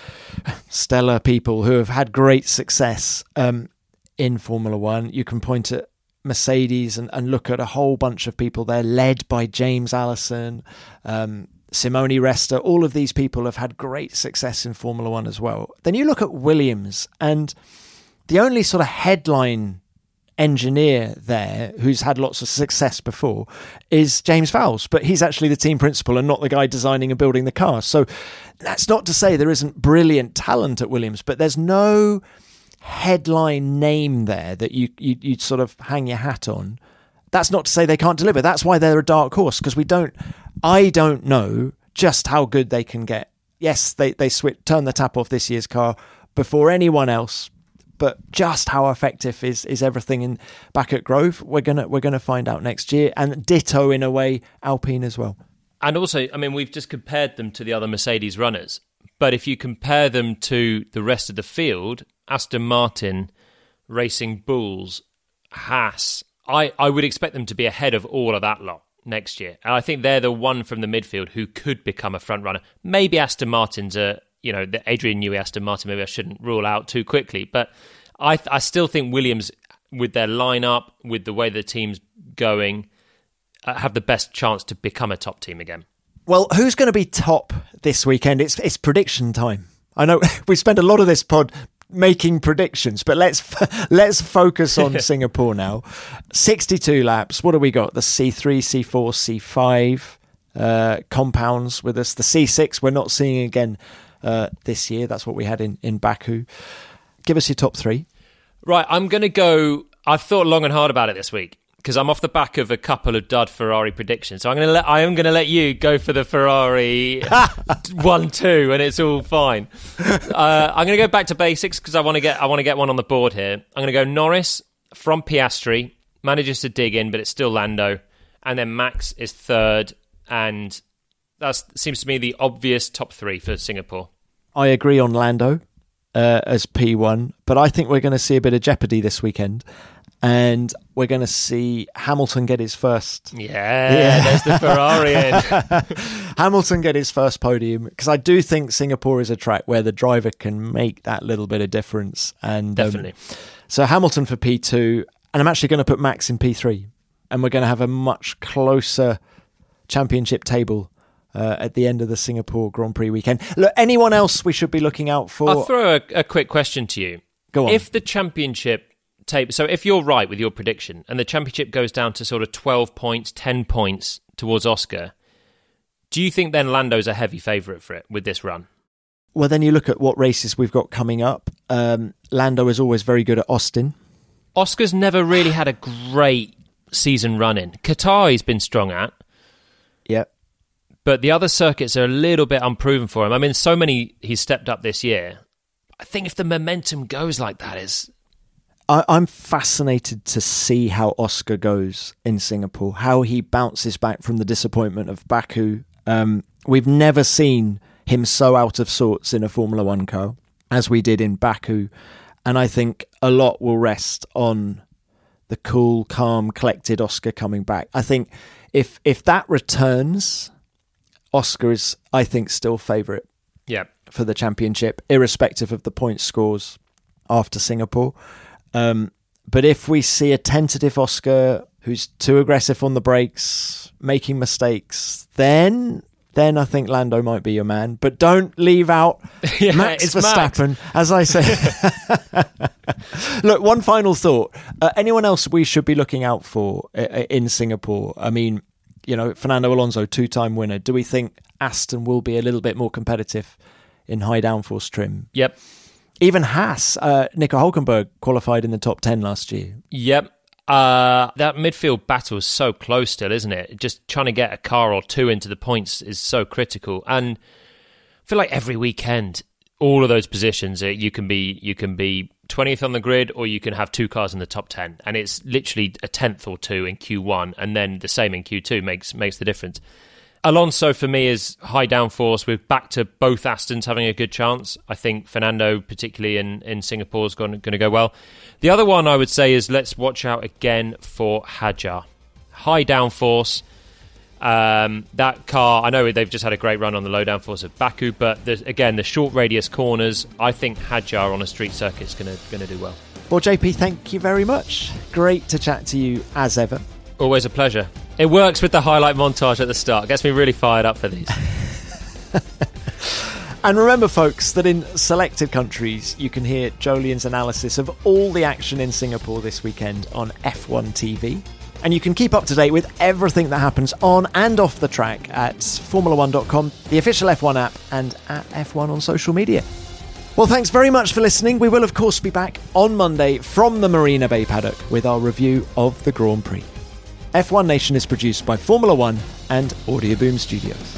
stellar people who have had great success in Formula One. You can point at Mercedes and look at a whole bunch of people there, led by James Allison, Simone Resta. All of these people have had great success in Formula One as well. Then you look at Williams, and the only sort of headline engineer there who's had lots of success before is James Fowles, but he's actually the team principal and not the guy designing and building the car. So that's not to say there isn't brilliant talent at Williams, but there's no headline name there that you'd sort of hang your hat on. That's not to say they can't deliver. That's why they're a dark horse, because I don't know just how good they can get. Yes, they turn the tap off this year's car before anyone else, but just how effective is everything back at Grove? We're gonna find out next year, and ditto in a way Alpine as well. And also, we've just compared them to the other Mercedes runners, but if you compare them to the rest of the field, Aston Martin, Racing Bulls, Haas, I would expect them to be ahead of all of that lot next year. And I think they're the one from the midfield who could become a front runner. Maybe Aston Martin's the Adrian Newey Aston Martin, maybe I shouldn't rule out too quickly. But I still think Williams, with their lineup, with the way the team's going, have the best chance to become a top team again. Well, who's going to be top this weekend? It's prediction time. I know we spent a lot of this pod making predictions, but let's focus on Singapore now. 62 laps. What do we got? The C3, C4, C5 compounds with us. The C6 we're not seeing again this year. That's what we had in Baku. Give us your top three. Right, I'm going to go. I've thought long and hard about it this week because I'm off the back of a couple of dud Ferrari predictions. So I am going to let you go for the Ferrari 1-2, and it's all fine. I'm going to go back to basics because I want to get one on the board here. I'm going to go Norris from Piastri, manages to dig in, but it's still Lando, and then Max is third, and that seems to me the obvious top three for Singapore. I agree on Lando as P1, but I think we're going to see a bit of jeopardy this weekend. And we're going to see Hamilton get his first. Yeah, there's the Ferrari in. Hamilton get his first podium, because I do think Singapore is a track where the driver can make that little bit of difference. And definitely. So Hamilton for P2, And I'm actually going to put Max in P3. And we're going to have a much closer championship table at the end of the Singapore Grand Prix weekend. Look, anyone else we should be looking out for? I'll throw a quick question to you. Go on. If the championship so if you're right with your prediction and the championship goes down to sort of 12 points, 10 points towards Oscar, do you think then Lando's a heavy favourite for it with this run? Well, then you look at what races we've got coming up. Lando is always very good at Austin. Oscar's never really had a great season running. Qatar he's been strong at. Yeah. But the other circuits are a little bit unproven for him. I mean, so many he's stepped up this year. I think if the momentum goes like that, I'm fascinated to see how Oscar goes in Singapore, how he bounces back from the disappointment of Baku. We've never seen him so out of sorts in a Formula One car as we did in Baku. And I think a lot will rest on the cool, calm, collected Oscar coming back. I think if that returns, Oscar is, I think, still favourite for the championship, irrespective of the point scores after Singapore. But if we see a tentative Oscar who's too aggressive on the brakes, making mistakes, then I think Lando might be your man. But don't leave out Max Verstappen, as I say. Look, one final thought. Anyone else we should be looking out for in Singapore? I mean, Fernando Alonso, 2-time winner. Do we think Aston will be a little bit more competitive in high downforce trim? Yep. Even Haas, Nico Hülkenberg qualified in the top 10 last year. Yep. That midfield battle is so close still, isn't it? Just trying to get a car or two into the points is so critical. And I feel like every weekend, all of those positions, you can be 20th on the grid or you can have two cars in the top 10. And it's literally a 10th or two in Q1 and then the same in Q2 makes the difference. Alonso, for me, is high downforce. We're back to both Astons having a good chance. I think Fernando, particularly in Singapore, is going to go well. The other one I would say is let's watch out again for Hadjar. High downforce. That car, I know they've just had a great run on the low downforce of Baku, but again, the short radius corners, I think Hadjar on a street circuit is going to do well. Well, JP, thank you very much. Great to chat to you as ever. Always a pleasure. It works with the highlight montage at the start. Gets me really fired up for these. And remember, folks, that in selected countries, you can hear Jolyon's analysis of all the action in Singapore this weekend on F1 TV. And you can keep up to date with everything that happens on and off the track at Formula1.com, the official F1 app, and at F1 on social media. Well, thanks very much for listening. We will, of course, be back on Monday from the Marina Bay paddock with our review of the Grand Prix. F1 Nation is produced by Formula One and Audioboom Studios.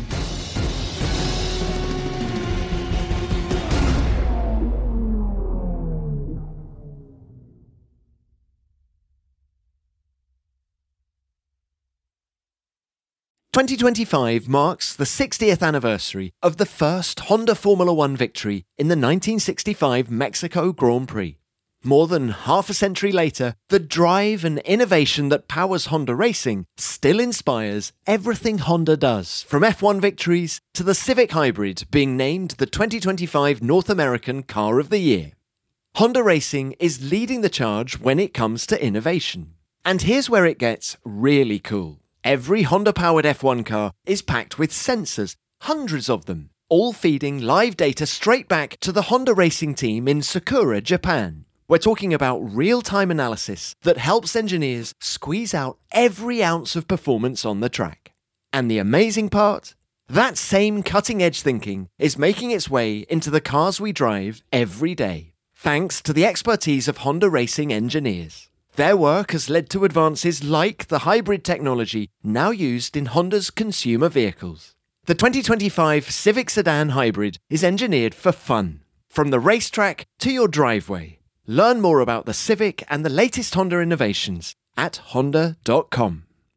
"2025 marks the 60th anniversary of the first Honda Formula One victory in the 1965 Mexico Grand Prix. More than half a century later, the drive and innovation that powers Honda racing still inspires everything Honda does, from F1 victories to the Civic Hybrid being named the 2025 North American Car of the Year. Honda Racing is leading the charge when it comes to innovation. And here's where it gets really cool. Every Honda-powered F1 car is packed with sensors, hundreds of them, all feeding live data straight back to the Honda Racing team in Sakura, Japan. We're talking about real-time analysis that helps engineers squeeze out every ounce of performance on the track. And the amazing part? That same cutting-edge thinking is making its way into the cars we drive every day, thanks to the expertise of Honda Racing engineers. Their work has led to advances like the hybrid technology now used in Honda's consumer vehicles. The 2025 Civic Sedan Hybrid is engineered for fun, from the racetrack to your driveway. Learn more about the Civic and the latest Honda innovations at honda.com.